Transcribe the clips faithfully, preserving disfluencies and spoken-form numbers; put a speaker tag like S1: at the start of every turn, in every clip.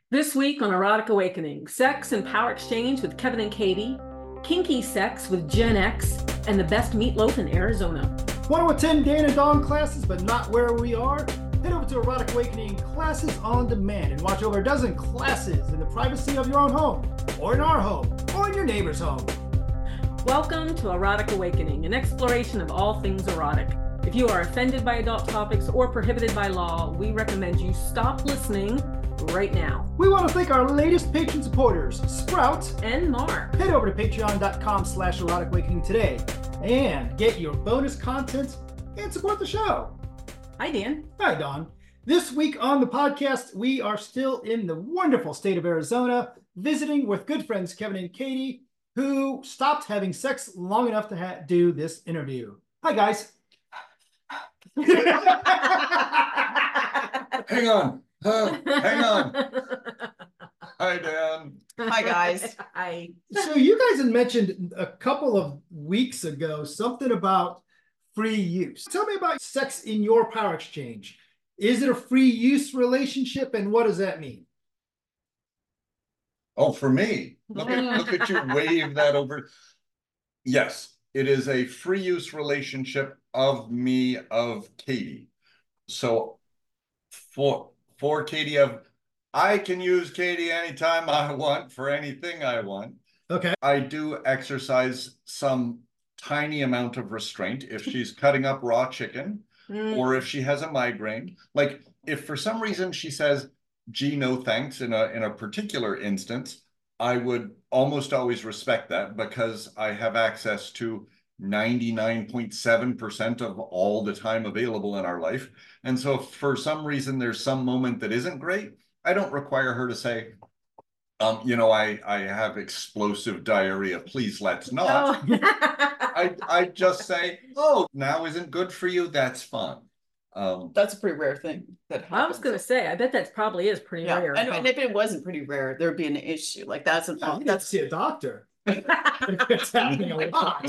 S1: This week on Erotic Awakening, sex and power exchange with Kevin and Katie, kinky sex with Gen X, and the best meatloaf in Arizona.
S2: Want to attend Dan and Dawn classes but not where we are? Head over to Erotic Awakening Classes on Demand and watch over a dozen classes in the privacy of your own home, or in our home, or in your neighbor's home.
S1: Welcome to Erotic Awakening, an exploration of all things erotic. If you are offended by adult topics or prohibited by law, we recommend you stop listening right now.
S2: We want to thank our latest patron supporters, Sprout
S1: and Mark.
S2: Head over to patreon.com slash erotic awakening today and get your bonus content and support the show.
S1: Hi, Dan.
S2: Hi, Dawn. This week on the podcast, we are still in the wonderful state of Arizona, visiting with good friends Kevin and Katie, who stopped having sex long enough to ha- do this interview. Hi, guys.
S3: Hang on. Uh, hang on. Hi, Dan.
S4: Hi, guys.
S1: Hi.
S2: So you guys had mentioned a couple of weeks ago something about free use. Tell me about sex in your power exchange. Is it a free use relationship, and what does that mean?
S3: Oh, for me. Look at look at you wave that over. Yes, it is a free use relationship of me, of Katie. So for for Katie, of I can use Katie anytime I want for anything I want.
S2: Okay.
S3: I do exercise some tiny amount of restraint if she's cutting up raw chicken mm. or if she has a migraine. Like if for some reason she says, gee, no thanks in a in a particular instance, I would almost always respect that because I have access to ninety-nine point seven percent of all the time available in our life. And so if for some reason there's some moment that isn't great, I don't require her to say, um, you know, I, I have explosive diarrhea, please let's not. Oh. I, I just say, oh, now isn't good for you, that's fun.
S4: Um, that's a pretty rare thing that happens.
S1: I was going to say, I bet that probably is pretty
S4: yeah.
S1: rare.
S4: And, and if it wasn't pretty rare, there'd be an issue. Like that's an
S2: oh, that's see a doctor. It's happening a lot.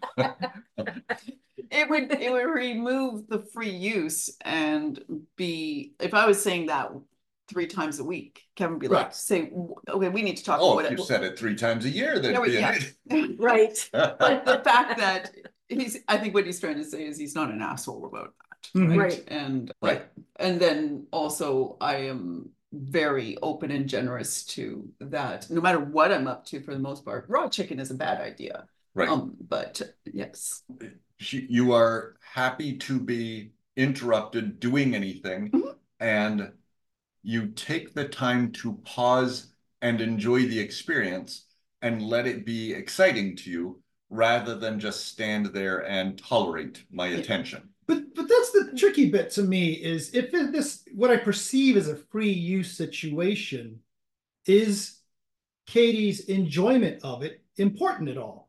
S4: It would it would remove the free use and be, if I was saying that three times a week, Kevin would be right. like, say, okay, we need to talk
S3: oh,
S4: about
S3: if you
S4: it.
S3: said it three times a year, then
S4: yeah,
S3: yeah.
S1: Right.
S4: But the fact that he's, I think what he's trying to say is he's not an asshole about that.
S1: Mm-hmm.
S4: Right.
S1: right.
S4: And
S3: right.
S4: And then also I am very open and generous to that. No matter what I'm up to, for the most part, raw chicken is a bad idea.
S3: Right.
S4: Um, but yes.
S3: You are happy to be interrupted doing anything, mm-hmm. and you take the time to pause and enjoy the experience and let it be exciting to you rather than just stand there and tolerate my yeah. attention.
S2: But but that's the tricky bit to me is if it, this, what I perceive as a free use situation, is Katie's enjoyment of it important at all?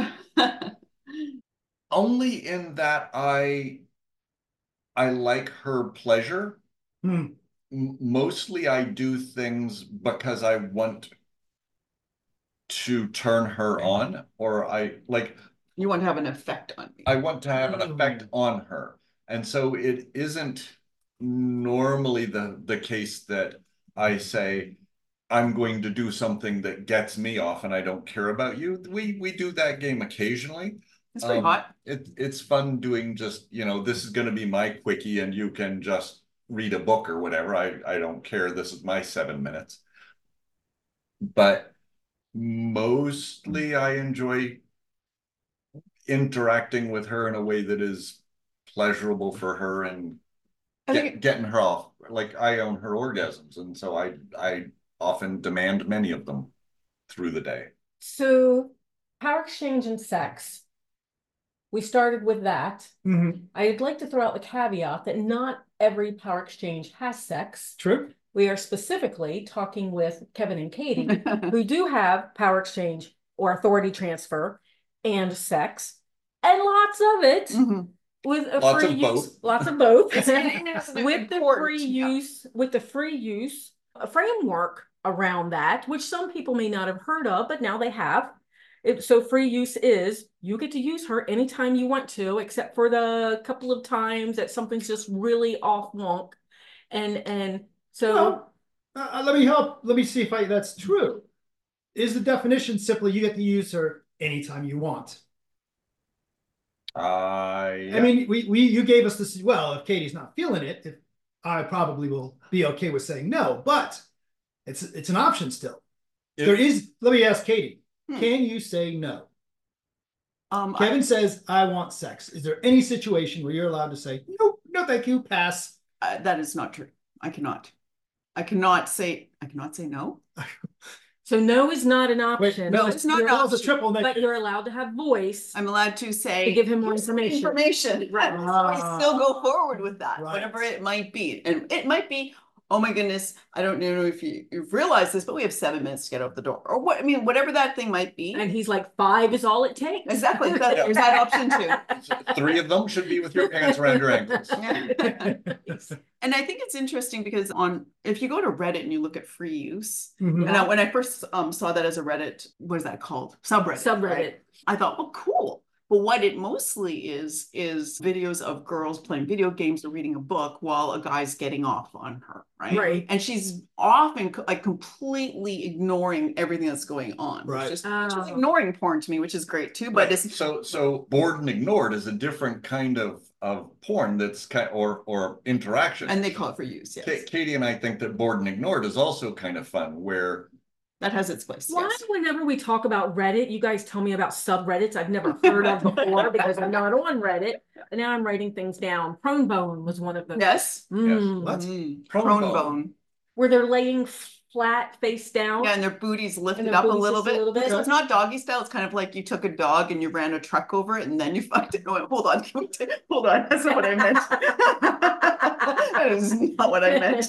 S3: Only in that I I like her pleasure.
S2: Hmm.
S3: Mostly I do things because I want to turn her on, or I like
S4: you want to have an effect on me.
S3: I want to have an effect
S2: mm.
S3: on her. And so it isn't normally the the case that I say I'm going to do something that gets me off and I don't care about you. We we do that game occasionally.
S4: It's pretty um, hot.
S3: It, it's fun doing just, you know, this is going to be my quickie and you can just read a book or whatever. I, I don't care. This is my seven minutes. But mostly I enjoy interacting with her in a way that is pleasurable for her and get, getting her off. Like I own her orgasms. And so I, I often demand many of them through the day.
S1: So power exchange and sex. We started with that.
S2: Mm-hmm.
S1: I'd like to throw out the caveat that not every power exchange has sex.
S2: True.
S1: We are specifically talking with Kevin and Katie, who do have power exchange or authority transfer and sex, and lots of it mm-hmm. with a
S3: lots
S1: free
S3: of
S1: use.
S3: Both.
S1: Lots of both.
S4: with
S1: the free yeah. use, with the free use, a framework around that, which some people may not have heard of, but now they have. It, so free use is you get to use her anytime you want to, except for the couple of times that something's just really off wonk. And and so
S2: well, Uh, let me help. Let me see if I, that's true. Is the definition simply you get to use her anytime you want?
S3: Uh, yeah.
S2: I mean, we, we you gave us this, well, if Katie's not feeling it, if, I probably will be okay with saying no, but it's it's an option still. If, there is, let me ask Katie, hmm. can you say no? Um, Kevin I, says, I want sex. Is there any situation where you're allowed to say, no, no, thank you, pass?
S4: Uh, that is not true. I cannot. I cannot say, I cannot say no.
S1: So no is not an option.
S4: Wait, no, it's not an option.
S2: A triple
S1: but you're allowed to have voice.
S4: I'm allowed to say
S1: to give him more information.
S4: Information, right? Uh, I still go forward with that, right. Whatever it might be, and it might be. Oh my goodness, I don't know if you, you've realized this, but we have seven minutes to get out the door, or what? I mean, whatever that thing might be.
S1: And he's like, five is all it takes.
S4: Exactly. That, there's that option too.
S3: So three of them should be with your pants around your ankles.
S4: And I think it's interesting because on if you go to Reddit and you look at free use, mm-hmm. and I, when I first um, saw that as a Reddit, what is that called? Subreddit.
S1: Subreddit.
S4: Right? I thought, well, cool. But what it mostly is, is videos of girls playing video games or reading a book while a guy's getting off on her, right?
S1: Right.
S4: And she's often like completely ignoring everything that's going on.
S2: Right.
S4: Just,
S1: oh.
S4: just ignoring porn to me, which is great too. But
S3: right.
S4: it's
S3: so so bored and ignored is a different kind of of porn that's kind or or interaction.
S4: And they call it for use. Yes.
S3: K- Katie and I think that bored and ignored is also kind of fun where.
S4: That has its place.
S1: Why,
S4: yes.
S1: whenever we talk about Reddit, you guys tell me about subreddits I've never heard of before because I'm not on Reddit. And now I'm writing things down. Prone bone was one of them.
S4: Yes.
S1: Mm.
S3: Yes. What?
S4: Mm. Prone, Prone bone. bone.
S1: Where they're laying flat face down.
S4: Yeah, and their booty's lifted up a little bit. a little bit. So it's not doggy style. It's kind of like you took a dog and you ran a truck over it and then you fucked it. Oh, hold on. Hold on. That's not what I meant. That is not what I meant.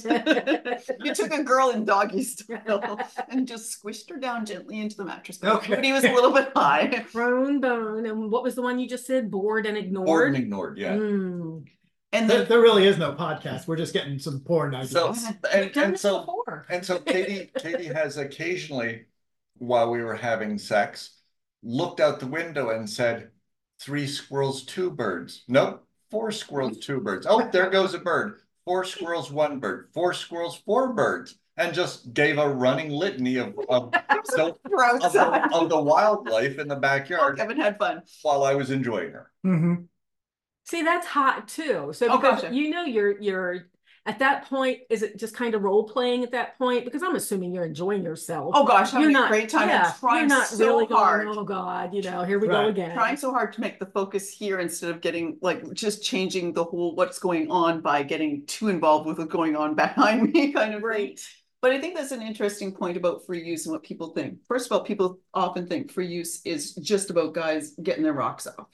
S4: You took a girl in doggy style and just squished her down gently into the mattress. The okay. booty was a little bit high.
S1: Prone bone. And what was the one you just said? Bored and ignored?
S3: Bored and ignored, yeah.
S1: Mm.
S2: And there, there really is no podcast. We're just getting some porn ideas.
S3: So and, and so and so Katie Katie has occasionally, while we were having sex, looked out the window and said, three squirrels, two birds. Nope, four squirrels, two birds. Oh, there goes a bird. Four squirrels, one bird. Four squirrels, four birds. And just gave a running litany of of, the, of, the, of the wildlife in the backyard.
S4: Oh, Kevin had fun
S3: while I was enjoying her.
S2: Mm-hmm.
S1: See, that's hot too. So
S4: oh,
S1: because
S4: gotcha.
S1: you know you're you're at that point, is it just kind of role playing at that point? Because I'm assuming you're enjoying yourself.
S4: Oh gosh, having
S1: you're not,
S4: a great time.
S1: Yeah,
S4: trying
S1: you're not
S4: so
S1: really
S4: hard.
S1: going, oh God, you know, here we
S2: right.
S1: go again.
S4: Trying so hard to make the focus here instead of getting like just changing the whole what's going on by getting too involved with what's going on behind me kind of
S1: right.
S4: thing. But I think that's an interesting point about free use and what people think. First of all, people often think free use is just about guys getting their rocks off.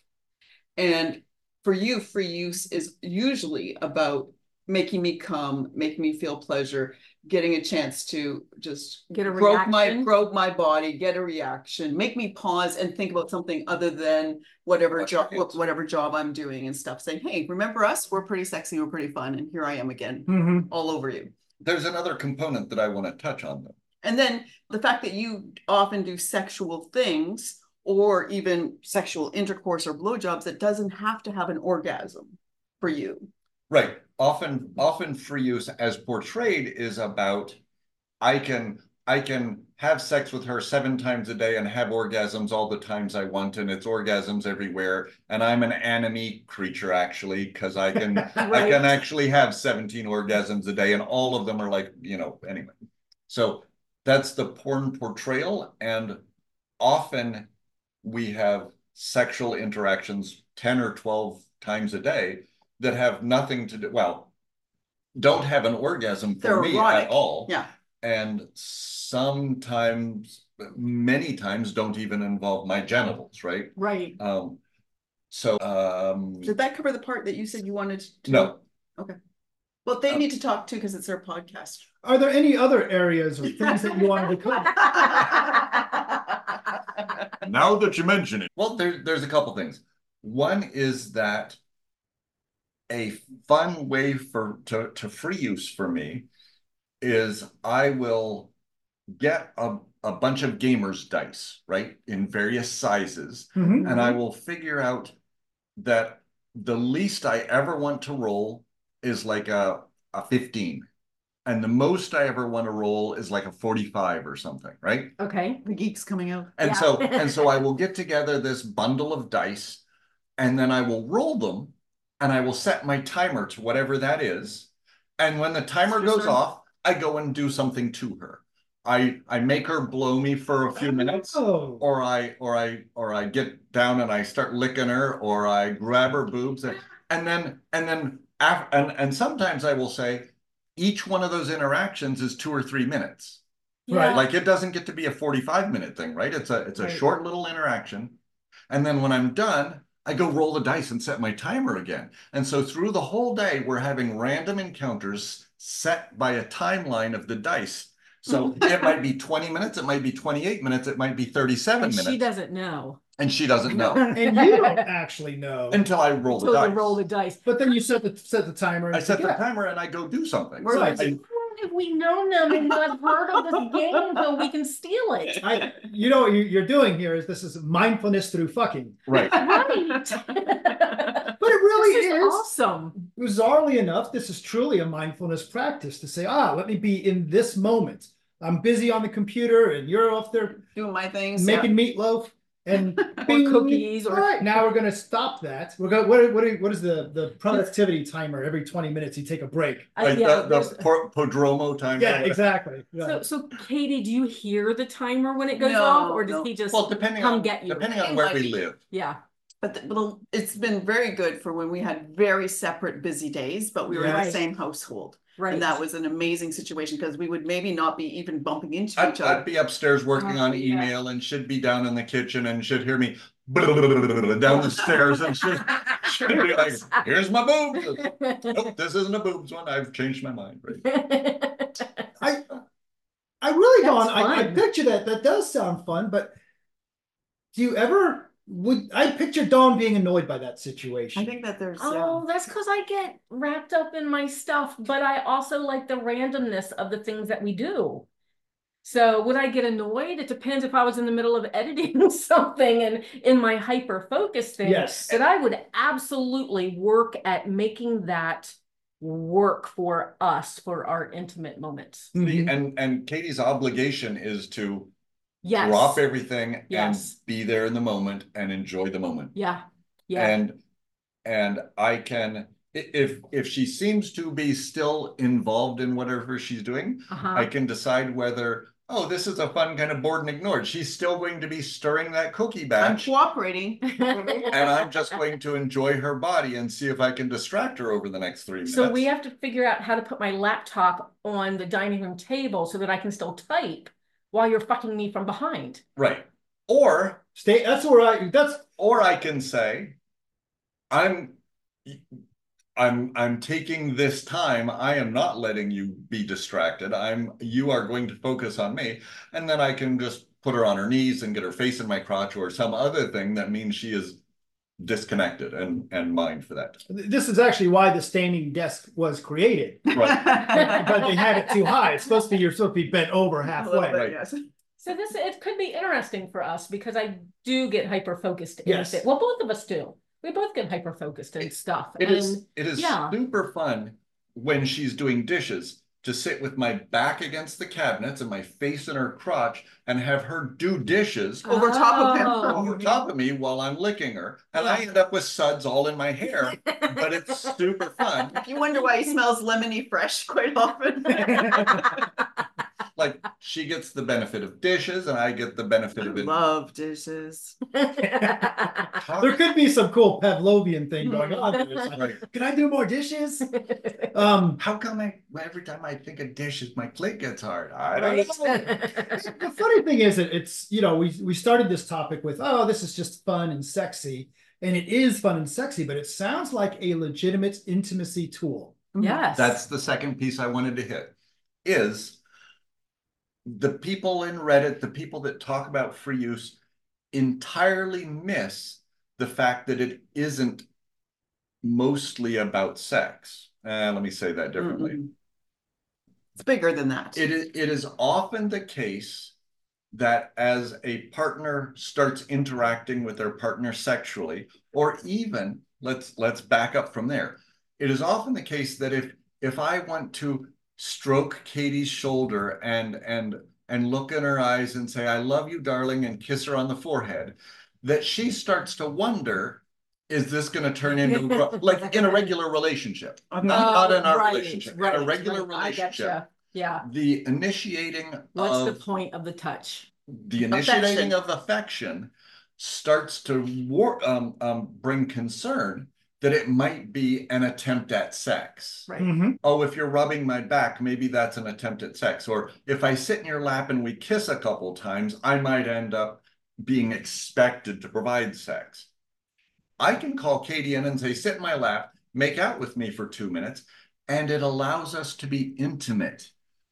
S4: And for you, free use is usually about making me come, making me feel pleasure, getting a chance to just
S1: get a
S4: grope
S1: reaction.
S4: my grope my body, get a reaction, make me pause and think about something other than whatever job whatever job I'm doing and stuff. Saying, hey, remember us? We're pretty sexy, we're pretty fun, and here I am again,
S2: mm-hmm.
S4: all over you.
S3: There's another component that I want to touch on though.
S4: And then the fact that you often do sexual things or even sexual intercourse or blowjobs that doesn't have to have an orgasm for you.
S3: Right. Often, often free use as portrayed is about, I can, I can have sex with her seven times a day and have orgasms all the times I want, and it's orgasms everywhere. And I'm an anime creature actually, because I can, right. I can actually have seventeen orgasms a day, and all of them are like, you know, anyway. So that's the porn portrayal, and often we have sexual interactions ten or twelve times a day that have nothing to do, well, don't have an orgasm for
S4: They're
S3: me
S4: erotic.
S3: at all.
S4: Yeah.
S3: And sometimes, many times, don't even involve my genitals, right?
S1: Right.
S3: Um, so, um,
S4: did that cover the part that you said you wanted to?
S3: No.
S4: Okay. Well, they
S3: um,
S4: need to talk too because it's their podcast.
S2: Are there any other areas or things that you wanted to cover?
S3: Now that you mention it. Well, there, there's a couple things. One is that a fun way for to, to free use for me is I will get a, a bunch of gamers dice, right, in various sizes,
S2: mm-hmm.
S3: and I will figure out that the least I ever want to roll is like a, a fifteen. and the most I ever want to roll is like a forty-five or something, right?
S1: Okay.
S4: The geek's coming out.
S3: And
S1: Yeah.
S3: so and so I will get together this bundle of dice, and then I will roll them, and I will set my timer to whatever that is. And when the timer goes off, I go and do something to her. I I make her blow me for a few minutes,
S2: Oh.
S3: or I or I or I get down and I start licking her, or I grab her boobs, and, and then and then af and and sometimes I will say each one of those interactions is two or three minutes.
S2: Right.
S1: Yeah.
S3: Like it doesn't get to be a forty-five minute thing, right? It's a it's a
S1: Right.
S3: short little interaction, and then when I'm done, I go roll the dice and set my timer again. And so through the whole day, we're having random encounters set by a timeline of the dice. So it might be twenty minutes, it might be twenty-eight minutes, it might be thirty-seven
S1: And
S3: minutes.
S1: she doesn't know.
S3: And she doesn't know.
S2: And you don't actually know.
S3: Until I roll the
S1: Until
S3: dice.
S1: they roll the dice.
S2: But then you set the set the timer. And
S3: I set the
S2: yeah.
S3: timer and I go do something.
S4: We're
S3: So
S2: like-
S3: I-
S1: If we known them and not heard of this game, so we can steal it.
S2: I, you know what you- you're doing here is this is mindfulness through fucking.
S3: right.
S1: Right.
S2: But it really
S1: This
S2: is.
S1: awesome.
S2: Bizarrely enough, this is truly a mindfulness practice to say, ah, let me be in this moment. I'm busy on the computer and you're off there
S4: Doing my things.
S2: making meatloaf and
S1: Or cookies or-
S2: All right, now we're gonna stop that. We're gonna what what what is the the productivity timer? Every twenty minutes you take a break.
S1: Uh,
S3: Like
S1: yeah,
S3: the,
S1: there's-
S3: the po- Podromo time.
S2: Yeah, exactly. Yeah.
S1: So, so Katie, do you hear the timer when it goes
S4: No,
S1: off, or does
S4: no.
S1: he just
S3: Well, depending
S1: come
S3: on
S1: get you?
S3: depending on
S4: It
S3: where
S4: might
S3: we
S4: be.
S3: live.
S1: Yeah,
S4: But, the, but it's been very good for when we had very separate busy days, but we were in
S1: Right.
S4: the same household.
S1: right.
S4: And that was an amazing situation because we would maybe not be even bumping into
S3: I'd,
S4: each other.
S3: I'd be upstairs working
S1: Oh,
S3: on
S1: yeah.
S3: email and should be down in the kitchen and should hear me down the stairs and should, should be like, here's my boobs. Nope, this isn't a boobs one. I've changed my mind. Right.
S2: I I really
S1: That's
S2: don't. I, I
S1: fun.
S2: picture that. That does sound fun, but do you ever would I picture Dawn being annoyed by that situation?
S4: I think that there's
S1: Oh, that's because I get wrapped up in my stuff, but I also like the randomness of the things that we do. So would I get annoyed? It depends if I was in the middle of editing something and in my hyper focus thing.
S2: Yes.
S1: But I would absolutely work at making that work for us for our intimate moments.
S2: Mhm.
S3: The- and and Katie's obligation is to
S1: Yes.
S3: drop everything
S1: Yes.
S3: and be there in the moment and enjoy the moment.
S1: Yeah. Yeah.
S3: And and I can i- if if she seems to be still involved in whatever she's doing,
S1: Uh-huh.
S3: I can decide whether, oh, this is a fun kind of bored and ignored. She's still going to be stirring that cookie
S4: I'm
S3: batch.
S4: cooperating.
S3: And I'm just going to enjoy her body and see if I can distract her over the next three minutes.
S1: So we have to figure out how to put my laptop on the dining room table so that I can still type while you're fucking me from behind.
S3: Right. Or
S2: Stay. That's where I. That's
S3: or I can say, I'm I'm I'm taking this time. I am not letting you be distracted. I'm you are going to focus on me. And then I can just put her on her knees and get her face in my crotch or some other thing that means she is disconnected and and mind for that.
S2: this is actually why the standing desk was created.
S3: Right.
S2: But they had it too high. It's supposed to be you're supposed to be bent over
S4: A little
S2: halfway.
S4: bit,
S3: Right.
S4: yes.
S1: So this, it could be interesting for us because I do get hyper focused in
S2: Yes.
S1: it. Well, both of us do. We both get hyper focused in stuff.
S3: It
S1: and
S3: is it is
S1: yeah.
S3: super fun when she's doing dishes to sit with my back against the cabinets and my face in her crotch and have her do dishes
S4: Over top of him.
S1: Oh.
S3: over top of me while I'm licking her. And I
S1: Yeah.
S3: end up with suds all in my hair, but it's super fun.
S4: If you wonder why he smells lemony fresh quite often.
S3: Like she gets the benefit of dishes and I get the benefit of it.
S4: Love dishes.
S2: There could be some cool Pavlovian thing going on there. It's like,
S3: Right.
S2: can I do more dishes? Um,
S3: How come I every time I think of dishes, my plate gets hard? I don't
S1: Right.
S3: know.
S2: the funny thing is that it's, you know, we we started this topic with, oh, this is just fun and sexy. And it is fun and sexy, but it sounds like a legitimate intimacy tool.
S1: Yes.
S3: That's the second piece I wanted to hit is the people in Reddit, the people that talk about free use entirely miss the fact that it isn't mostly about sex. Uh, let me say that differently.
S4: Mm-mm. It's bigger than that.
S3: It is, it is often the case that as a partner starts interacting with their partner sexually, or even let's let's back up from there. It is often the case that if if I want to stroke Katie's shoulder and and and look in her eyes and say, I love you, darling, and kiss her on the forehead, that she starts to wonder, is this going to turn into, like in a regular relationship, not, not in our
S1: right,
S3: relationship,
S1: right,
S3: in a regular
S1: right.
S3: relationship.
S1: I getcha. Yeah.
S3: The initiating
S1: What's
S3: of,
S1: the point of the touch?
S3: The initiating
S4: affection.
S3: of affection starts to war, um, um, bring concern that it might be an attempt at sex.
S1: Right.
S2: Mm-hmm.
S3: Oh, if you're rubbing my back, maybe that's an attempt at sex. Or if I sit in your lap and we kiss a couple times, I might end up being expected to provide sex. I can call Katie in and say, sit in my lap, make out with me for two minutes, and it allows us to be intimate.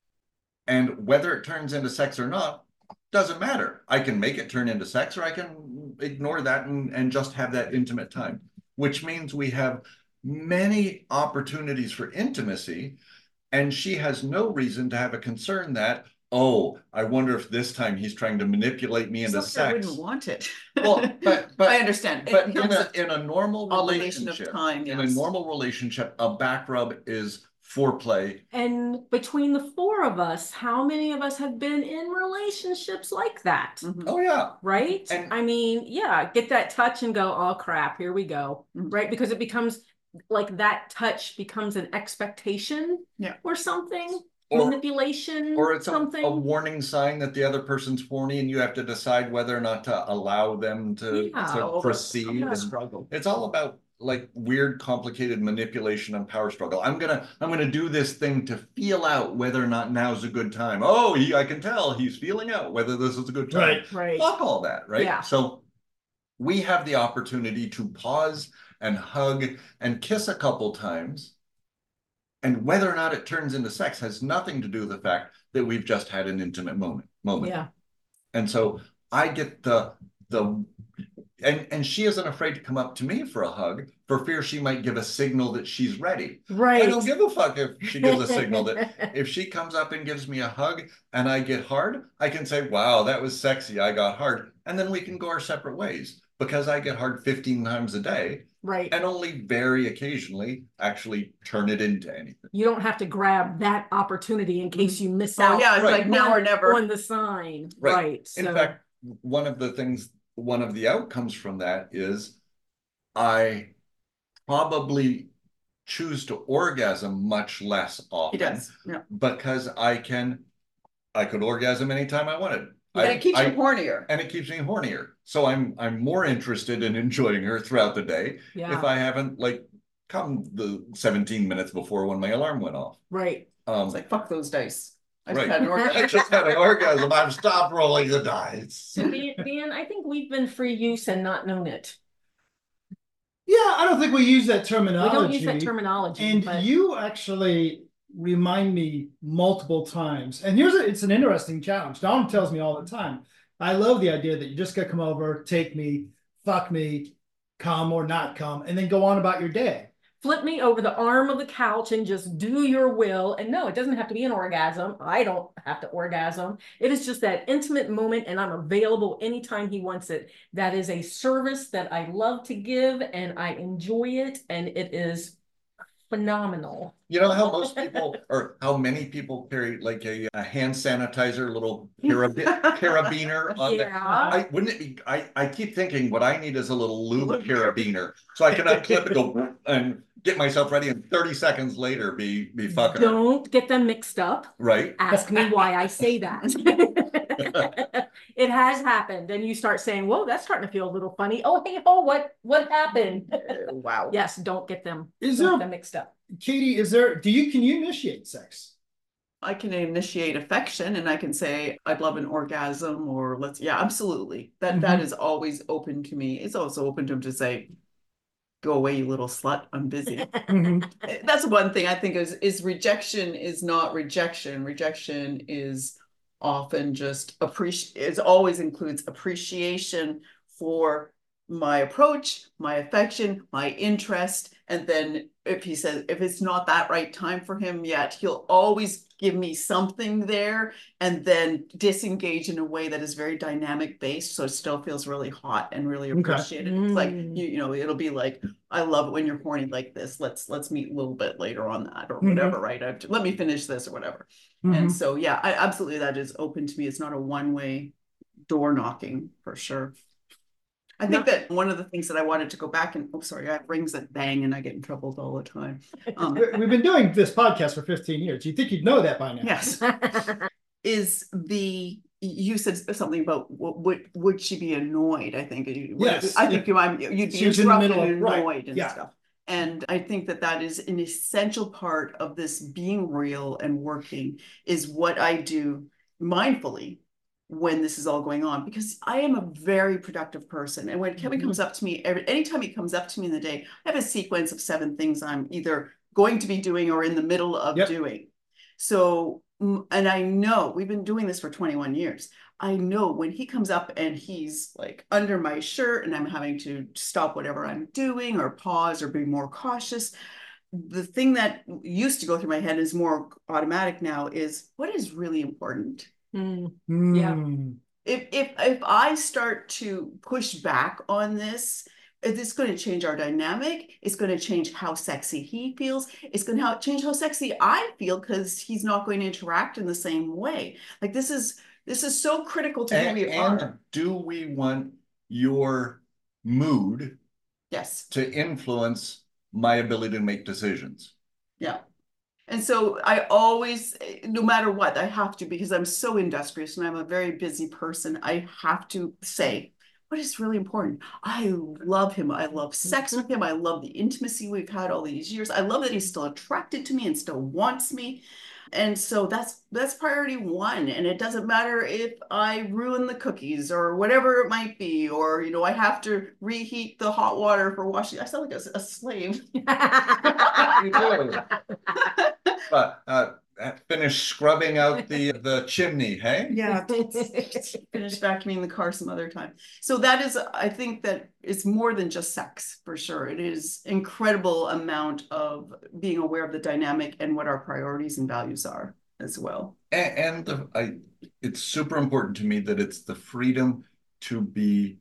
S3: And whether it turns into sex or not, doesn't matter. I can make it turn into sex, or I can ignore that and, and just have that intimate time, which means we have many opportunities for intimacy. And she has no reason to have a concern that, oh, I wonder if this time he's trying to manipulate me into sex.
S4: I wouldn't want it.
S3: Well, but, but
S4: I understand.
S3: But in a, in a normal relationship,
S4: of time, yes.
S3: in a normal relationship, a back rub is foreplay.
S1: And between the four of us, how many of us have been in relationships like that?
S3: Mm-hmm. Oh, yeah.
S1: Right?
S3: And,
S1: I mean, yeah, get that touch and go, oh, crap, here we go. Mm-hmm. Right? Because it becomes like that touch becomes an expectation
S4: yeah.
S1: or something.
S3: Or,
S1: manipulation
S3: or it's
S1: something.
S3: A, a warning sign that the other person's horny and you have to decide whether or not to allow them to,
S1: yeah.
S3: to
S1: oh,
S3: proceed.
S1: Yeah.
S3: Struggle. It's all about like weird, complicated manipulation and power struggle. I'm gonna, I'm gonna do this thing to feel out whether or not now's a good time. Oh, he, I can tell he's feeling out whether this is a good time.
S1: Right, right.
S3: Fuck all that, right?
S1: Yeah.
S3: So we have the opportunity to pause and hug and kiss a couple times. And whether or not it turns into sex has nothing to do with the fact that we've just had an intimate moment. moment.
S1: Yeah.
S3: And so I get the, the, and, and she isn't afraid to come up to me for a hug for fear she might give a signal that she's ready.
S1: Right.
S3: I don't give a fuck if she gives a signal that if she comes up and gives me a hug and I get hard, I can say, wow, that was sexy. I got hard. And then we can go our separate ways because I get hard fifteen times a day.
S1: Right.
S3: And only very occasionally actually turn it into anything.
S1: You don't have to grab that opportunity in case you miss
S4: oh,
S1: out.
S4: Yeah, it's
S3: right.
S4: like now or never.
S1: On the sign.
S3: Right.
S1: right.
S3: In
S1: so.
S3: fact, one of the things, one of the outcomes from that is I probably choose to orgasm much less often.
S4: He does. Yeah.
S3: Because I can, I could orgasm anytime I wanted.
S4: And
S3: I,
S4: it keeps
S3: I,
S4: you hornier.
S3: And it keeps me hornier. So I'm I'm more interested in enjoying her throughout the day
S1: yeah.
S3: if I haven't like come the seventeen minutes before when my alarm went off.
S1: Right.
S3: Um,
S4: it's like, fuck those dice. I
S3: right.
S4: just had an orgasm.
S3: I just had an orgasm. I've stopped rolling the dice.
S1: Dan, Dan, I think we've been free use and not known it.
S2: Yeah, I don't think we use that terminology.
S1: We don't use that terminology.
S2: And
S1: but...
S2: you actually remind me multiple times. And here's a, it's an interesting challenge. Dawn tells me all the time. I love the idea that you just got to come over, take me, fuck me, come or not come, and then go on about your day.
S1: Flip me over the arm of the couch and just do your will. And no, it doesn't have to be an orgasm. I don't have to orgasm. It is just that intimate moment and I'm available anytime he wants it. That is a service that I love to give and I enjoy it. And it is phenomenal.
S3: You know how most people, or how many people carry like a, a hand sanitizer, little carab carabiner on
S1: yeah.
S3: there? I wouldn't it be? I I keep thinking what I need is a little lube carabiner, so I can unclip it, go and get myself ready, and thirty seconds later be be fucking.
S1: Don't her. Get them mixed up.
S3: Right.
S1: Ask me why I say that. It has happened, and you start saying, "Whoa, that's starting to feel a little funny." Oh, hey, oh, what what happened?
S4: Wow.
S1: Yes, don't get them.
S2: Is
S1: don't
S2: there
S1: get them mixed up?
S2: Katie, is there, do you, can you initiate sex?
S4: I can initiate affection and I can say, I'd love an orgasm or let's, yeah, absolutely. That, mm-hmm. that is always open to me. It's also open to him to say, go away, you little slut, I'm busy. Mm-hmm. That's one thing I think is, is rejection is not rejection. Rejection is often just appreciate, it always includes appreciation for my approach, my affection, my interest, And then if he says, if it's not that right time for him yet, he'll always give me something there and then disengage in a way that is very dynamic based. So it still feels really hot and really appreciated. Okay. It's like, you, you know, it'll be like, I love it when you're horny like this. Let's, let's meet a little bit later on that or whatever, mm-hmm. right? I have to, let me finish this or whatever. Mm-hmm. And so, yeah, I absolutely, that is open to me. It's not a one-way door knocking for sure. I think no. that one of the things that I wanted to go back and, oh, sorry, I have rings that bang and I get in trouble all the time. Um,
S2: We've been doing this podcast for fifteen years. You think you'd know that by now?
S4: Yes. Is the, you said something about, would, would she be annoyed? I think.
S2: Yes.
S4: I think yeah. you, you'd be interrupted and annoyed right. and yeah. stuff. And I think that that is an essential part of this being real and working is what I do mindfully when this is all going on, because I am a very productive person. And when Kevin mm-hmm. comes up to me, every, anytime he comes up to me in the day, I have a sequence of seven things I'm either going to be doing or in the middle of yep. doing. So, and I know we've been doing this for twenty-one years. I know when he comes up and he's like under my shirt and I'm having to stop whatever I'm doing or pause or be more cautious, the thing that used to go through my head is more automatic now is what is really important.
S1: Mm.
S2: Yeah.
S4: If if if I start to push back on this, it's going to change our dynamic. It's going to change how sexy he feels. It's going to change how sexy I feel because he's not going to interact in the same way. Like this is this is so critical to
S3: and,
S4: who we
S3: and
S4: are.
S3: Do we want your mood?
S4: Yes.
S3: To influence my ability to make decisions?
S4: Yeah. And so I always, no matter what, I have to, because I'm so industrious and I'm a very busy person, I have to say, what is really important? I love him. I love sex with him. I love the intimacy we've had all these years. I love that he's still attracted to me and still wants me. And so that's that's priority one. And it doesn't matter if I ruin the cookies or whatever it might be, or, you know, I have to reheat the hot water for washing. I sound like a, a slave.
S3: You do. But uh, finish scrubbing out the the chimney, hey?
S4: Yeah, finish vacuuming the car some other time. So that is, I think that it's more than just sex for sure. It is incredible amount of being aware of the dynamic and what our priorities and values are as well.
S3: And, and the, I, it's super important to me that it's the freedom to be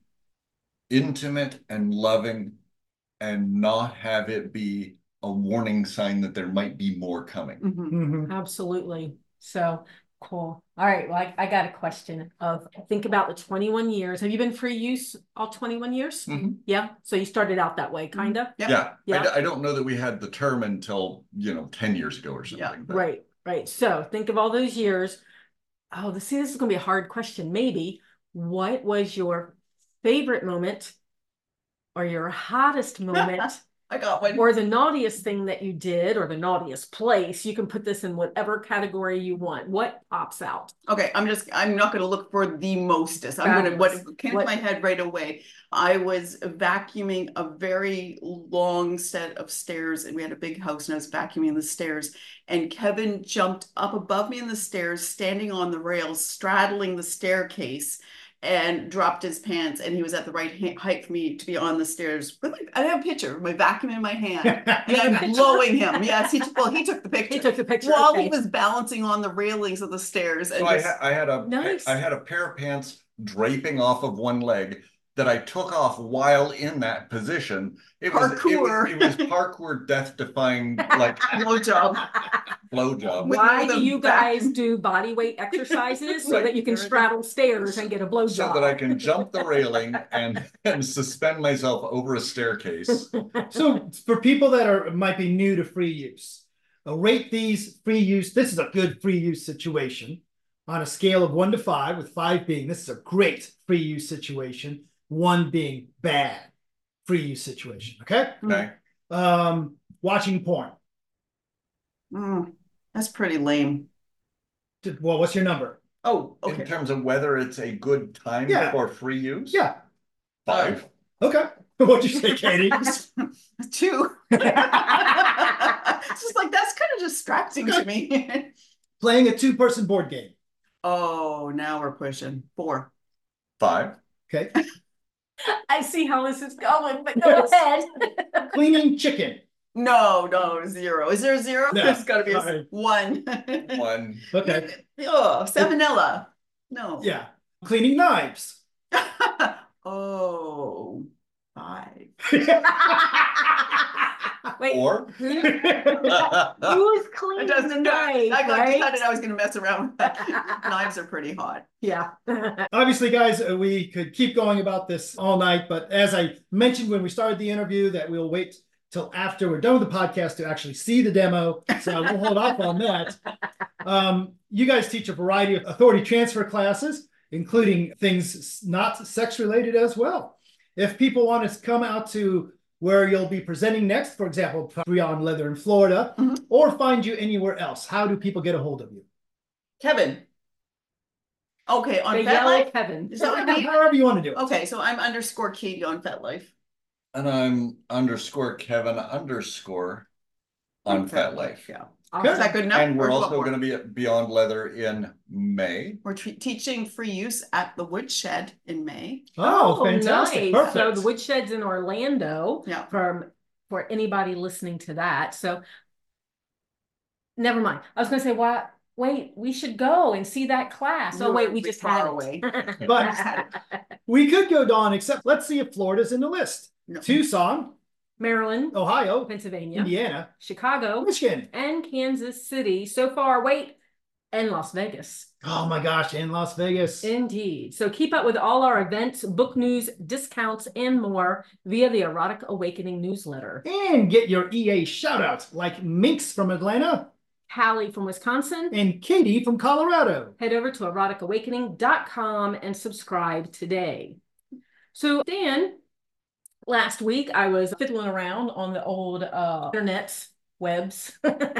S3: intimate and loving and not have it be a warning sign that there might be more coming.
S1: Mm-hmm. Mm-hmm. Absolutely. So cool. All right. Well, I, I got a question of think about the twenty-one years. Have you been free use all twenty-one years?
S3: Mm-hmm.
S1: Yeah. So you started out that way, kind of.
S3: Mm-hmm. Yeah. Yeah. I, I don't know that we had the term until, you know, ten years ago or something.
S1: Yeah. But... Right. Right. So think of all those years. Oh, see, this is going to be a hard question. Maybe what was your favorite moment or your hottest moment?
S4: I got one.
S1: Or the naughtiest thing that you did, or the naughtiest place. You can put this in whatever category you want. What pops out?
S4: Okay, I'm just, I'm not going to look for the mostest. I'm going to, what came what? to my head right away. I was vacuuming a very long set of stairs, and we had a big house, and I was vacuuming the stairs. And Kevin jumped up above me in the stairs, standing on the rails, straddling the staircase, and dropped his pants, and he was at the right height for me to be on the stairs. I have a picture of my vacuum in my hand, and I'm blowing him. Yes, he took, well, he took the picture.
S1: He took the picture
S4: while
S1: okay.
S4: he was balancing on the railings of the stairs. And
S3: so
S4: just,
S3: I, ha I had a
S1: nice.
S3: I had a pair of pants draping off of one leg that I took off while in that position. It
S4: parkour.
S3: was it was, it was parkour death-defying, like
S4: blowjob.
S3: Blowjob.
S1: Why do you guys do body weight exercises so right. that you can straddle stairs and get a blowjob?
S3: So that I can jump the railing and, and suspend myself over a staircase.
S2: So for people that are might be new to free use, uh, rate these free use. This is a good free use situation on a scale of one to five, with five being this is a great free use situation, one being bad free use situation. Okay.
S3: Okay.
S2: Um, watching porn.
S4: Mm, that's pretty lame.
S2: Well, what's your number?
S4: Oh, okay.
S3: In terms of whether it's a good time
S2: yeah.
S3: for free use?
S2: Yeah.
S3: Five.
S2: Uh, okay. What'd you say, Katie?
S4: Two. It's just like, that's kind of distracting okay. to me.
S2: Playing a two-person board game.
S4: Oh, now we're pushing. Four.
S3: Five.
S2: Okay.
S1: I see how this is going, but go ahead.
S2: Cleaning chicken.
S4: No, no, zero. Is there a zero?
S2: No,
S4: There's got to be a
S2: sorry.
S4: one.
S3: One.
S2: Okay.
S4: Oh, salmonella. No.
S2: Yeah. Cleaning knives.
S4: Oh, five.
S1: Wait,
S3: Or
S1: who, who's cleaning the knife,
S4: I got
S1: right?
S4: decided I was going to mess around with that. Knives are pretty hot.
S1: Yeah.
S2: Obviously, guys, uh, we could keep going about this all night, but as I mentioned when we started the interview, that we'll wait till after we're done with the podcast to actually see the demo. So we'll hold off on that. Um, you guys teach a variety of authority transfer classes, including things not sex related as well. If people want to come out to where you'll be presenting next, for example, Beyond Leather in Florida, mm-hmm. or find you anywhere else, how do people get a hold of you?
S4: Kevin. Okay, on
S1: the yellow
S4: FetLife?
S1: Kevin.
S4: Is that what I mean?
S2: However you want to do it.
S4: Okay, so I'm underscore Katie on FetLife.
S3: And I'm underscore Kevin underscore on FetLife.
S4: Yeah.
S2: Okay.
S4: Is that good enough?
S3: And we're also going to be at Beyond Leather in May.
S4: We're teaching free use at the Woodshed in May.
S2: Oh, oh fantastic.
S1: Nice. So the Woodshed's in Orlando.
S4: Yeah.
S1: From for anybody listening to that. So never mind. I was going to say, what? Wait, we should go and see that class. Oh, wait, we just had
S4: away.
S2: But we could go, Dawn, except let's see if Florida's in the list. No. Tucson,
S1: Maryland,
S2: Ohio,
S1: Pennsylvania,
S2: Indiana,
S1: Chicago,
S2: Michigan,
S1: and Kansas City. So far, wait, and Las Vegas.
S2: Oh my gosh, in Las Vegas.
S1: Indeed. So keep up with all our events, book news, discounts, and more via the Erotic Awakening newsletter.
S2: And get your E A shout-outs like Minx from Atlanta,
S1: Hallie from Wisconsin,
S2: and Katie from Colorado.
S1: Head over to erotic awakening dot com and subscribe today. So Dan, last week I was fiddling around on the old uh, internet webs.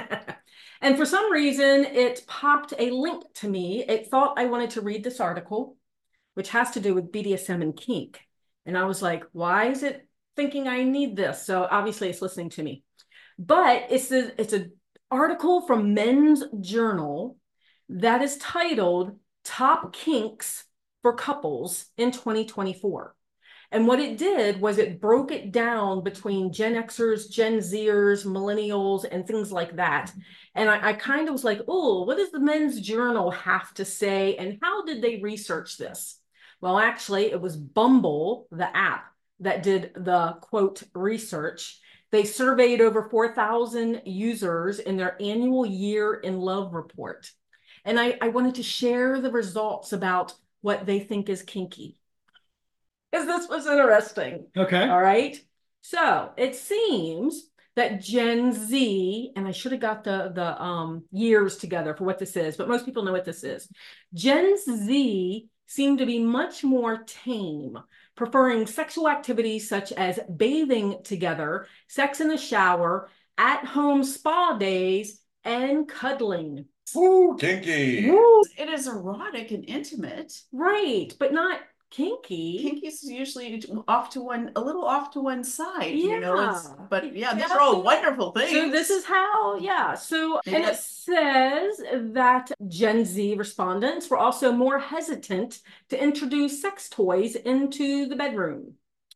S1: And for some reason, it popped a link to me. It thought I wanted to read this article, which has to do with B D S M and kink. And I was like, why is it thinking I need this? So obviously it's listening to me. But it's a, it's an article from Men's Journal that is titled Top Kinks for Couples in twenty twenty-four. And what it did was it broke it down between Gen Xers, Gen Zers, millennials, and things like that. And I, I kind of was like, oh, what does the Men's Journal have to say? And how did they research this? Well, actually, it was Bumble, the app, that did the quote research. They surveyed over four thousand users in their annual Year in Love report. And I, I wanted to share the results about what they think is kinky, because this was interesting.
S2: Okay.
S1: All right. So it seems that Gen Z, and I should have got the, the um, years together for what this is, but most people know what this is. Gen Z seem to be much more tame, preferring sexual activities such as bathing together, sex in the shower, at-home spa days, and cuddling.
S3: Ooh, kinky.
S1: Woo.
S4: It is erotic and intimate.
S1: Right, but not kinky.
S4: Kinky is usually off to one, a little off to one side,
S1: yeah.
S4: you know, it's, but yeah, these
S1: yeah.
S4: are all wonderful things.
S1: So this is how, yeah. So, and it says that Gen Z respondents were also more hesitant to introduce sex toys into the bedroom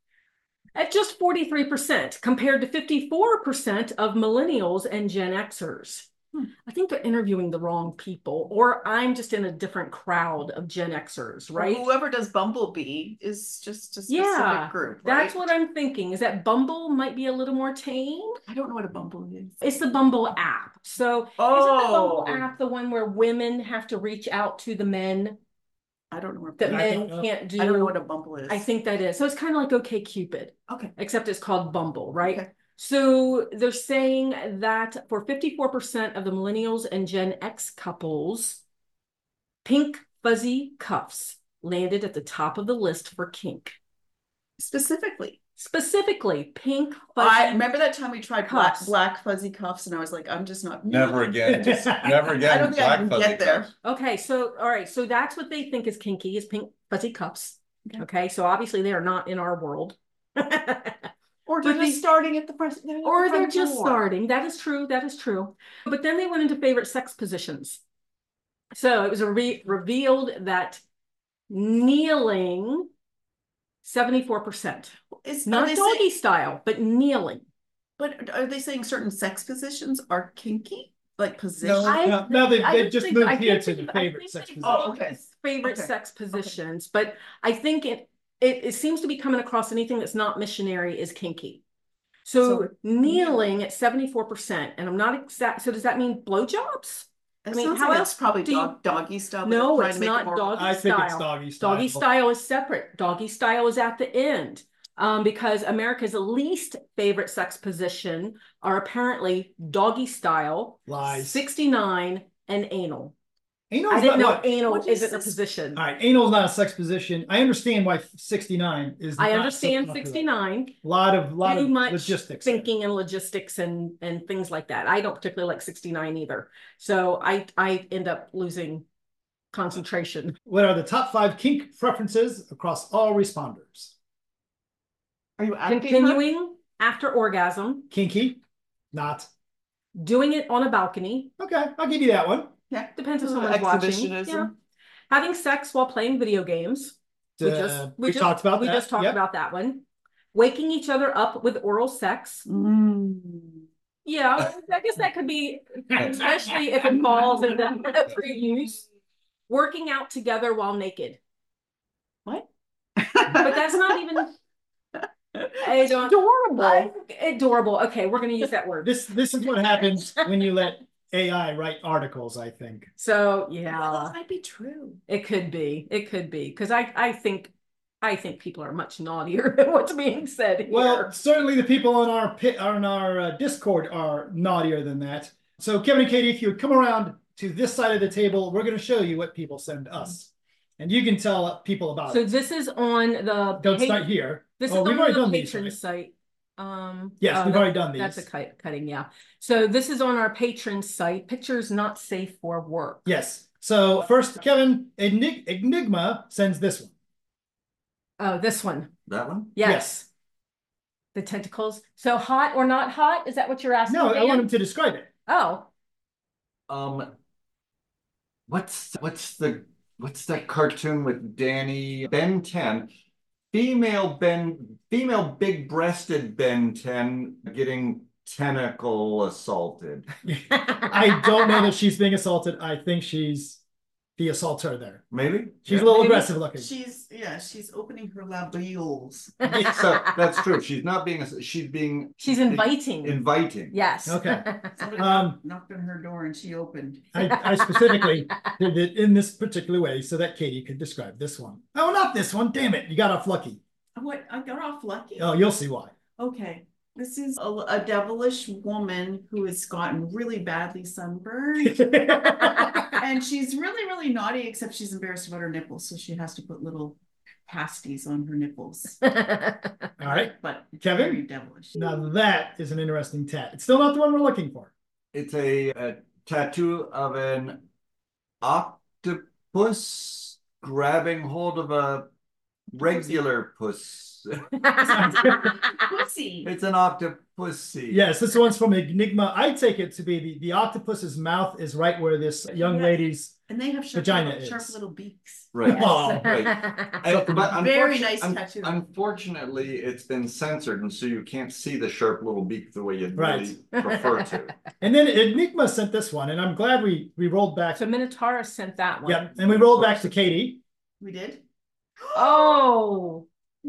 S1: at just forty-three percent compared to fifty-four percent of millennials and Gen Xers. Hmm. I think they're interviewing the wrong people, or I'm just in a different crowd of Gen Xers, right?
S4: Well, whoever does Bumblebee is just a specific
S1: yeah,
S4: group, right?
S1: That's what I'm thinking, is that Bumble might be a little more tame.
S4: I don't know what a Bumble is.
S1: It's the Bumble app. So
S4: oh.
S1: isn't the Bumble app the one where women have to reach out to the men?
S4: I don't know what
S1: that men can't do.
S4: I don't know what a Bumble is.
S1: I think that is. So it's kind of like OkCupid.
S4: Okay.
S1: Except it's called Bumble, right?
S4: Okay.
S1: So they're saying that for fifty-four percent of the millennials and Gen X couples, pink fuzzy cuffs landed at the top of the list for kink.
S4: Specifically.
S1: Specifically, pink fuzzy
S4: I remember that time we tried black,
S1: cuffs.
S4: black fuzzy cuffs, and I was like, I'm just not.
S3: Never again. never again.
S4: I don't think
S3: black
S4: I can
S3: fuzzy
S4: get there.
S3: cuffs.
S1: Okay, so all right, so that's what they think is kinky, is pink fuzzy cuffs.
S4: Okay,
S1: okay so obviously they are not in our world.
S4: Or they're just starting at the front.
S1: Or they're just starting. That is true. That is true. But then they went into favorite sex positions. So it was re revealed that kneeling, seventy-four percent. It's not doggy style, but kneeling.
S4: But are they saying certain sex positions are kinky? Like position?
S2: No,
S1: I
S2: no, no, they,
S1: I
S2: they've
S1: don't
S2: just
S1: think-
S2: moved
S1: I
S2: here
S1: think
S2: to
S1: they-
S2: the
S1: I
S2: favorite
S1: think
S2: sex
S1: they
S2: position.
S4: Oh, okay.
S1: use Favorite
S4: Okay.
S1: sex positions, but I think it, it it seems to be coming across anything that's not missionary is kinky. So,
S4: So-
S1: kneeling at seventy-four percent, and I'm not exact. So does that mean blowjobs?
S4: It
S1: I mean,
S4: sounds
S1: how
S4: like
S1: else
S4: it's probably
S1: do you-
S4: dog, doggy style. but
S1: No,
S4: they're trying
S1: it's
S4: to make it
S1: not
S4: more-
S1: doggy
S2: I think
S1: style.
S2: it's doggy style.
S1: Doggy style is separate. Doggy style is at the end. Um, because America's least favorite sex position are apparently doggy style,
S2: Lies.
S1: sixty-nine, and anal.
S2: Anal's
S1: I didn't know
S2: not what?
S1: anal
S4: What is
S1: isn't a
S4: this?
S1: position.
S2: All right, anal's not a sex position. I understand why sixty-nine is.
S1: I
S2: not so
S1: understand
S2: popular.
S1: sixty-nine.
S2: A lot of lot
S1: Too
S2: of
S1: much
S2: logistics.
S1: thinking and logistics and and things like that. I don't particularly like sixty-nine either. So I I end up losing concentration.
S2: What are the top five kink preferences across all responders?
S4: Are you asking her?
S1: Continuing after orgasm,
S2: Kinky, not.
S1: doing it on a balcony.
S2: Okay, I'll give you that one.
S4: Yeah.
S1: Depends if
S4: Uh,
S1: someone's watching.
S4: exhibitionism.
S1: Yeah. Having sex while playing video games. We just
S2: Uh,
S1: we,
S2: we
S1: just,
S2: talked about
S1: we
S2: that.
S1: just talked
S2: Yep.
S1: about that one. Waking each other up with oral sex.
S4: Mm.
S1: Yeah, I guess that could be, especially if it falls into free use. Working out together while naked.
S4: What?
S1: But that's not even I don't,
S4: adorable.
S1: I, adorable. Okay, we're gonna use that word.
S2: This this is what happens when you let A I write articles, I think.
S1: So
S4: Well,
S1: yeah,
S4: that might be true.
S1: it could be. It could be. Because I, I think I think people are much naughtier than what's being said here.
S2: Well, certainly the people on our pit on our uh, Discord are naughtier than that. So Kevin and Katie, if you would come around to this side of the table, we're going to show you what people send us, and you can tell people about
S1: So
S2: it.
S1: this is on the
S2: Don't
S1: pa-
S2: start here.
S1: This
S2: Oh,
S1: is
S2: we've
S1: on
S2: already
S1: the
S2: done these,
S1: patron
S2: right?
S1: site. Um,
S2: Yes,
S1: oh,
S2: we've
S1: that-
S2: already done these.
S1: That's a cut, cutting, yeah. So this is on our patron site. Pictures not safe for work.
S2: Yes. So first, Kevin, Enig- Enigma sends this one.
S1: Oh, this one.
S3: That one?
S1: Yes.
S2: Yes.
S1: The tentacles. So hot or not hot? Is that what you're asking?
S2: No, I
S1: Dan?
S2: want him to describe it.
S1: Oh,
S3: Um, what's what's the what's that cartoon with Danny Ben ten? Female Ben, female big-breasted Ben ten getting tentacle assaulted.
S2: I don't know that she's being assaulted. I think she's the assaulter there.
S3: Maybe
S2: She's
S3: Yeah.
S2: a little
S1: Maybe.
S2: aggressive looking.
S4: She's yeah, she's opening her labials.
S3: So that's true. She's not being. She's being.
S1: she's inviting.
S3: Inviting.
S1: Yes.
S2: Okay.
S4: Somebody
S2: Um,
S4: knocked on her door and she opened.
S2: I, I specifically did it in this particular way so that Katie could describe this one. Oh, not this one. Damn it. You got off lucky.
S4: What? I got off lucky.
S2: Oh, you'll see why.
S4: Okay. This is a, a devilish woman who has gotten really badly sunburned. And she's really, really naughty, except she's embarrassed about her nipples. So she has to put little pasties on her nipples.
S2: All right.
S4: But it's
S2: Kevin?
S4: very devilish.
S2: Now that is an interesting tat. It's still not the one we're looking for.
S3: It's a, a tattoo of an octopus grabbing hold of a regular puss.
S4: Pussy.
S3: It's an octopussy.
S2: Yes, this one's from Enigma. I take it to be the, the octopus's mouth is right where this young
S4: Yeah.
S2: lady's.
S4: And they have sharp,
S2: Vagina
S4: little, sharp
S2: is.
S4: little beaks.
S3: Right.
S2: Oh,
S3: right. And- but
S4: Very
S3: unfortun-
S4: nice
S3: un-
S4: tattoo.
S3: Unfortunately, it's been censored, and so you can't see the sharp little beak the way you'd
S2: Right.
S3: really prefer to.
S2: And then Enigma sent this one, and I'm glad we we rolled back.
S1: So Minotaurus sent that one.
S2: Yep, and we rolled back to Katie.
S4: We did?
S1: Oh.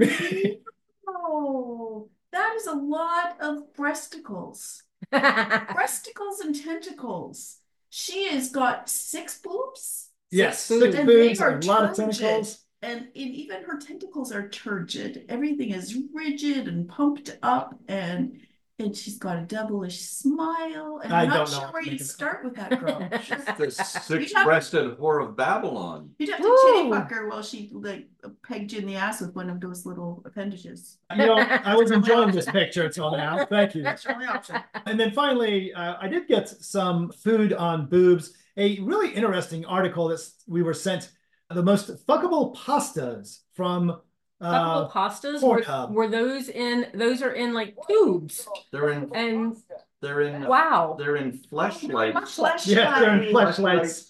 S4: Oh, that is a lot of breasticles. Breasticles and tentacles. She has got six boobs.
S2: Yes,
S1: Six
S2: six
S4: And
S2: boobs,
S4: they
S2: a
S4: are
S2: lot of
S4: turgid.
S2: tentacles.
S4: And, and even her tentacles are turgid. Everything is rigid and pumped up, and and she's got a devilish smile. And
S2: I
S4: I'm not
S2: don't know
S4: sure
S2: what
S4: where
S2: to
S4: you
S2: make of
S4: start with that girl.
S3: The six-breasted whore of Babylon.
S4: You'd have to
S1: Ooh.
S4: titty fuck her while she like pegged you in the ass with one of those little appendages.
S2: You know, I was enjoying this picture until now. Thank you.
S4: That's the only option.
S2: And then finally, uh, I did get some food on boobs. A really interesting article that we were sent. The most fuckable pastas from
S1: Fuckable
S2: uh,
S1: pastas were,
S2: Pornhub.
S1: were those in those are in like tubes
S3: They're in.
S1: and
S3: They're in.
S1: wow.
S3: They're in fleshlight.
S4: Flesh
S2: yeah, they're in
S4: light.
S2: fleshlights.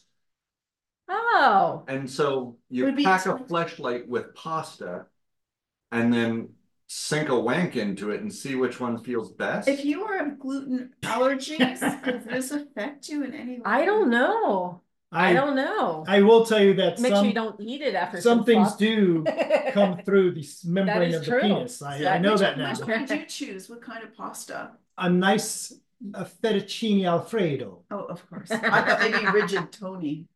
S1: Oh.
S3: And so you
S4: Would be
S3: pack a
S4: expensive.
S3: fleshlight with pasta, and then sink a wank into it and see which one feels best.
S4: If you have gluten allergies, does this affect you in any way?
S1: I don't know. I, I don't know.
S2: I will tell you that
S1: make
S2: some,
S1: sure you don't eat it after
S2: some things
S1: fuck.
S2: do come through the membrane of
S1: true.
S2: the penis. I,
S1: that
S2: I know
S4: which,
S2: that now.
S4: Which one did you choose? What kind of pasta?
S2: A nice a fettuccine alfredo.
S4: Oh, of course. I thought maybe rigid Tony.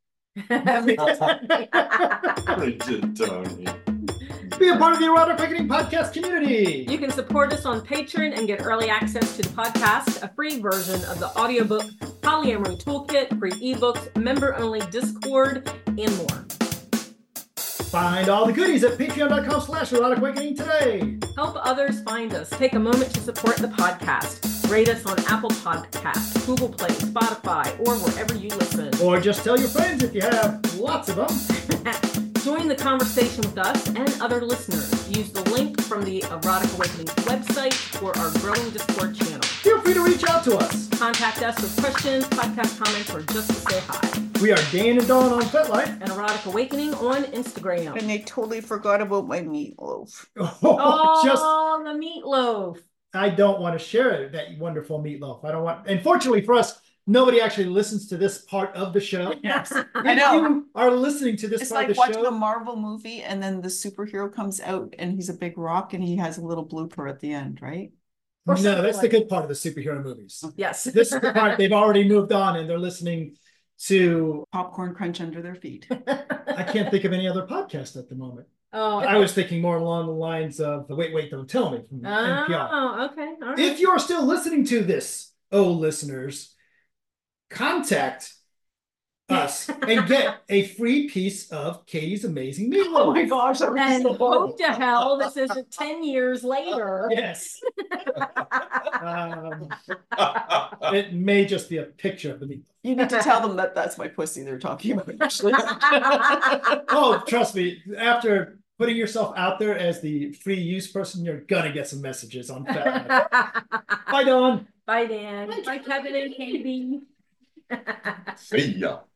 S3: Rigid Tony.
S2: Be a part of the Erotic Awakening podcast community.
S1: You can support us on Patreon and get early access to the podcast, a free version of the audiobook, Polyamory Toolkit, free ebooks, member-only Discord, and more.
S2: Find all the goodies at patreon.com slash erotic awakening today.
S1: Help others find us. Take a moment to support the podcast. Rate us on Apple Podcasts, Google Play, Spotify, or wherever you listen.
S2: Or just tell your friends if you have lots of them.
S1: Join the conversation with us and other listeners. Use the link from the Erotic Awakening website for our growing Discord channel.
S2: Feel free to reach out to us.
S1: Contact us with questions, podcast comments, or just to say hi.
S2: We are Dan and Dawn on FetLife.
S1: And Erotic Awakening on Instagram.
S4: And they totally forgot about my meatloaf.
S2: Oh,
S1: oh
S2: just,
S1: the meatloaf.
S2: I don't want to share that wonderful meatloaf. I don't want, unfortunately for us, nobody actually listens to this part of the show.
S4: Yes,
S2: I
S4: know.
S2: You are listening to this
S4: it's
S2: part
S4: like
S2: of the
S4: watching
S2: show.
S4: a Marvel movie and then the superhero comes out and he's a big rock and he has a little blooper at the end, right?
S2: No, that's like the good part of the superhero movies.
S1: Yes.
S2: This is the part they've already moved on and they're listening to
S4: Popcorn crunch under their feet.
S2: I can't think of any other podcast at the moment.
S1: Oh,
S2: I was thinking more along the lines of the Wait, Wait, Don't Tell Me from
S1: oh,
S2: N P R.
S1: Oh, okay. All right.
S2: If you're still listening to this, oh listeners, contact us and get a free piece of Katie's amazing meatloaf.
S4: Oh my gosh, that
S1: And
S4: so
S1: hope to hell this isn't ten years later.
S2: Yes. um, it may just be a picture of the meatloaf.
S4: You need to tell them that that's my pussy they're talking about, actually.
S2: Oh, trust me, after putting yourself out there as the free use person, you're gonna get some messages on that. Bye, Dawn.
S1: Bye, Dan. Bye, Bye Kevin and Katie.
S3: See ya.